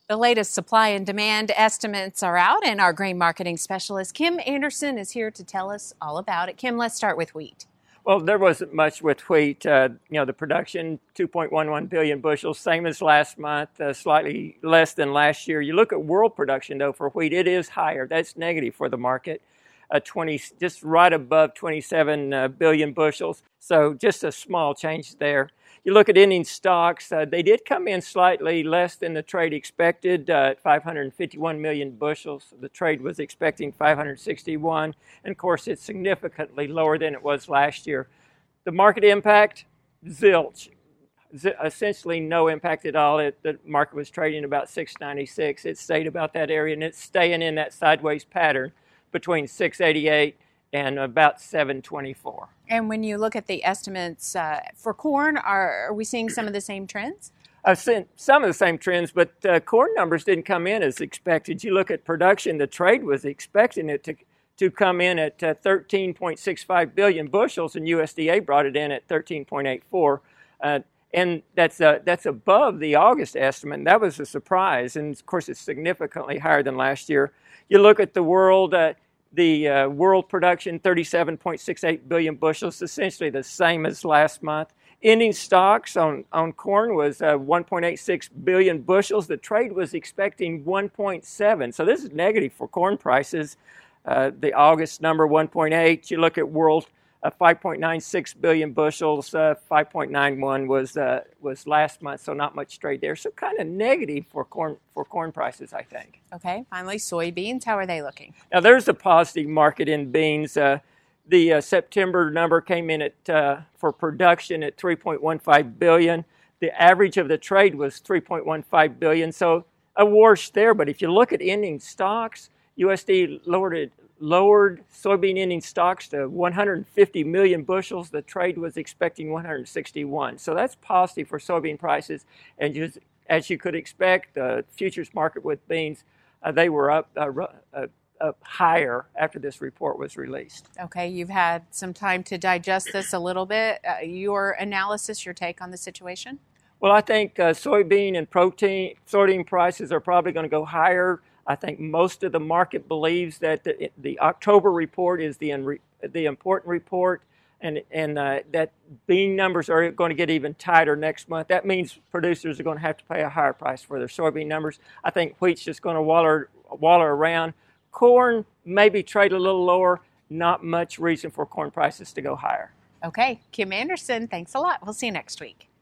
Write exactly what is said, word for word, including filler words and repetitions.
The latest supply and demand estimates are out, and our grain marketing specialist, Kim Anderson, is here to tell us all about it. Kim, let's start with wheat. Well, there wasn't much with wheat. Uh, you know, the production, two point one one billion bushels, same as last month, uh, slightly less than last year. You look at world production, though, for wheat, it is higher. That's negative for the market, uh, twenty, just right above twenty-seven uh, billion bushels. So just a small change there. You look at ending stocks, uh, they did come in slightly less than the trade expected uh, at five hundred fifty-one million bushels. The trade was expecting five hundred sixty-one, and of course it's significantly lower than it was last year. The market impact, zilch. Z- essentially no impact at all. It, the market was trading about six ninety-six. It stayed about that area, and it's staying in that sideways pattern between six eighty-eight and about seven twenty-four. And when you look at the estimates uh, for corn, are, are we seeing some of the same trends? I've seen some of the same trends, but uh, corn numbers didn't come in as expected. You look at production, the trade was expecting it to to come in at uh, thirteen point six five billion bushels, and U S D A brought it in at thirteen point eight four. Uh, and that's uh, that's above the August estimate, and that was a surprise. And, of course, it's significantly higher than last year. You look at the world... Uh, The uh, world production, thirty-seven point six eight billion bushels, essentially the same as last month. Ending stocks on, on corn was uh, one point eight six billion bushels. The trade was expecting one point seven. So this is negative for corn prices. Uh, the August number, one point eight. You look at world, uh, five point nine six billion bushels. Uh, five point nine one was uh, was last month, so not much trade there. So kind of negative for corn for corn prices, I think. Okay, finally, soybeans, how are they looking? Now, there's a positive market in beans. Uh, the uh, September number came in at uh, for production at three point one five billion. The average of the trade was three point one five billion, so a wash there. But if you look at ending stocks, U S D A lowered it, lowered soybean ending stocks to one hundred fifty million bushels. The trade was expecting one hundred sixty-one. So that's positive for soybean prices. And just as you could expect, the futures market with beans, uh, they were up, uh, uh, up higher after this report was released. Okay, you've had some time to digest this a little bit. Uh, your analysis, your take on the situation? Well, I think uh, soybean and protein, soybean prices are probably going to go higher. I think most of the market believes that the, the October report is the the important report, and and uh, that bean numbers are going to get even tighter next month. That means producers are going to have to pay a higher price for their soybean numbers. I think wheat's just going to waller waller around. Corn maybe trade a little lower. Not much reason for corn prices to go higher. Okay, Kim Anderson, thanks a lot. We'll see you next week.